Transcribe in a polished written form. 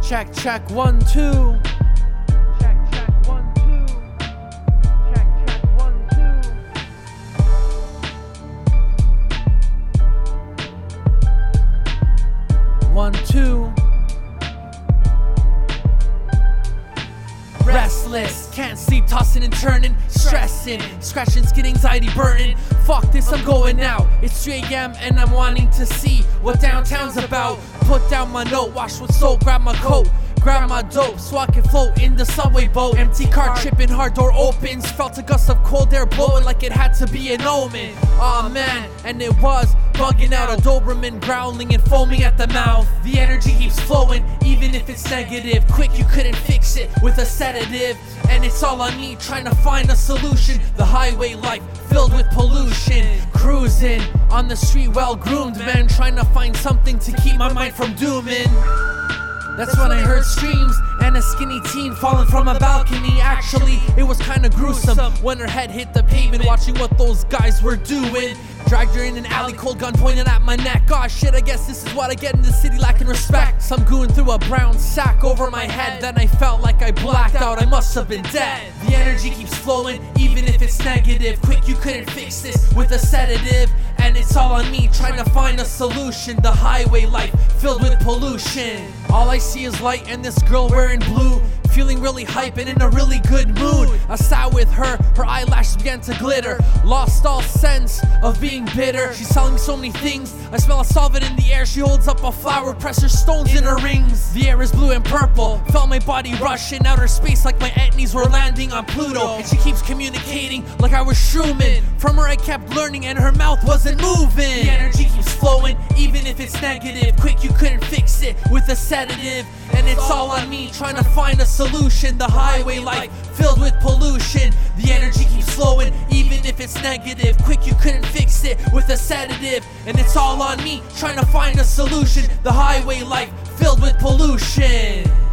Check, check, 1, 2. Check, check, 1, 2. Check, check, 1, 2. 1, 2. Restless, can't sleep, tossing and turning, stressing, scratching, skin, anxiety burning. Fuck this, I'm going out. It's 3 a.m. and I'm wanting to see what downtown's about. Put down my note, wash with soap, grab my coat, grab my dope, so I can float in the subway boat. Empty car tripping, hard door opens. Felt a gust of cold air blowing like it had to be an omen. Aw man, and it was bugging out. A Doberman growling and foaming at the mouth. The energy keeps flowing, even if it's negative. Quick, you couldn't fix it with a sedative. And it's all on me, trying to find a solution. The highway life filled with pollution. Cruising on the street, well groomed man, trying to find something to keep my mind from dooming. That's when I heard screams and a skinny teen falling from a balcony. Actually, it was kinda gruesome when her head hit the pavement, watching what those guys were doing. Dragged her in an alley, cold gun pointed at my neck. Aw shit, I guess this is what I get in the city, lacking respect. Some goon threw a brown sack over my head, then I felt like I blacked out, I must have been dead. The energy keeps flowing, even if it's negative. Quick, you couldn't fix this with a sedative. And it's all on me, trying to find a solution. The highway life filled with pollution. All I see is light and this girl wearing blue, feeling really hype and in a really good mood. I sat with her, her eyelashes began to glitter, lost all sense of being bitter. She's telling me so many things, I smell a solvent in the air. She holds up a flower, presses stones in her rings. The air is blue and purple, felt my body rush in outer space like my etnies were landing on Pluto. And she keeps communicating like I was Schumann. From her I kept learning and her mouth wasn't moving. The energy keeps flowing, even if it's negative. Quick, you couldn't fix it with a sedative. And it's all on me, trying to find a solution. The highway life filled with pollution. The energy keeps flowing, even if it's negative. Quick, you couldn't fix it with a sedative. And it's all on me, trying to find a solution. The highway life filled with pollution.